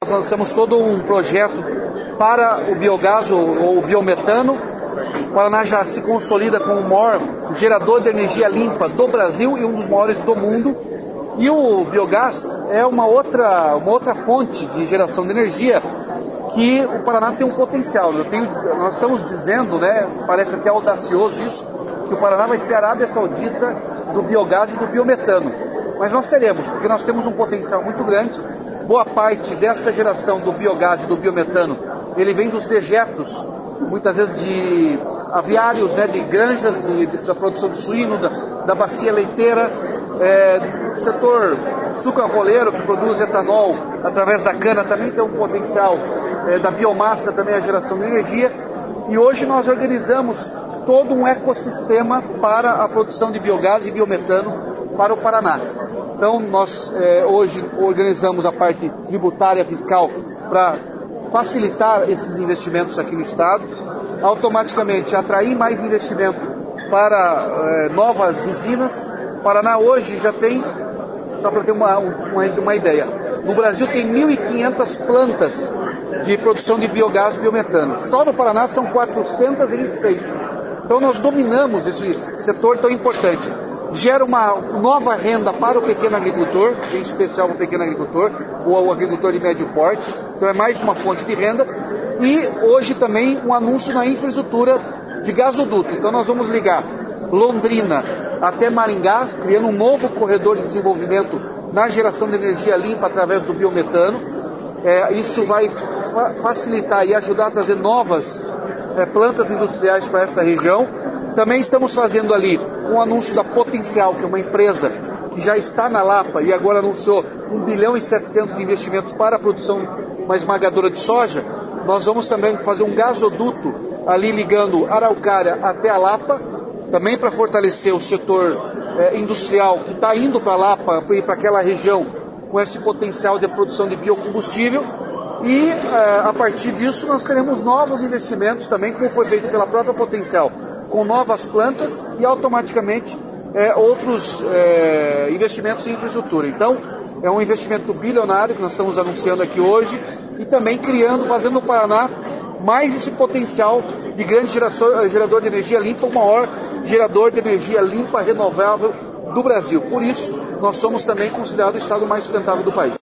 Nós lançamos todo um projeto para o biogás ou o biometano. O Paraná já se consolida como o maior gerador de energia limpa do Brasil e um dos maiores do mundo. E o biogás é uma outra fonte de geração de energia que o Paraná tem um potencial. Nós estamos dizendo, parece até audacioso isso, que o Paraná vai ser a Arábia Saudita do biogás e do biometano. Mas nós teremos, porque nós temos um potencial muito grande. Boa parte dessa geração do biogás e do biometano, ele vem dos dejetos, muitas vezes de aviários, de granjas, da produção de suíno, da bacia leiteira, do setor sucroalcooleiro, que produz etanol através da cana, também tem um potencial, da biomassa, também a geração de energia. E hoje nós organizamos todo um ecossistema para a produção de biogás e biometano para o Paraná. Então nós hoje organizamos a parte tributária fiscal para facilitar esses investimentos aqui no estado, automaticamente atrair mais investimento para novas usinas. O Paraná hoje já tem, só para ter uma ideia, no Brasil tem 1.500 plantas de produção de biogás e biometano. Só no Paraná são 426. Então nós dominamos esse setor tão importante. Gera uma nova renda para o pequeno agricultor, em especial para o pequeno agricultor, ou o agricultor de médio porte. Então é mais uma fonte de renda. E hoje também um anúncio na infraestrutura de gasoduto. Então nós vamos ligar Londrina até Maringá, criando um novo corredor de desenvolvimento na geração de energia limpa através do biometano. Isso vai facilitar e ajudar a trazer novas plantas industriais para essa região. Também estamos fazendo ali um anúncio da Potencial, que é uma empresa que já está na Lapa e agora anunciou 1,7 bilhão de investimentos para a produção uma esmagadora de soja. Nós vamos também fazer um gasoduto ali ligando Araucária até a Lapa, também para fortalecer o setor industrial que está indo para a Lapa e para aquela região com esse potencial de produção de biocombustível. E a partir disso nós teremos novos investimentos também, como foi feito pela própria Potencial, com novas plantas e automaticamente outros investimentos em infraestrutura. Então é um investimento bilionário que nós estamos anunciando aqui hoje e também fazendo o Paraná mais esse potencial de grande gerador de energia limpa, o maior gerador de energia limpa renovável do Brasil. Por isso nós somos também considerados o estado mais sustentável do país.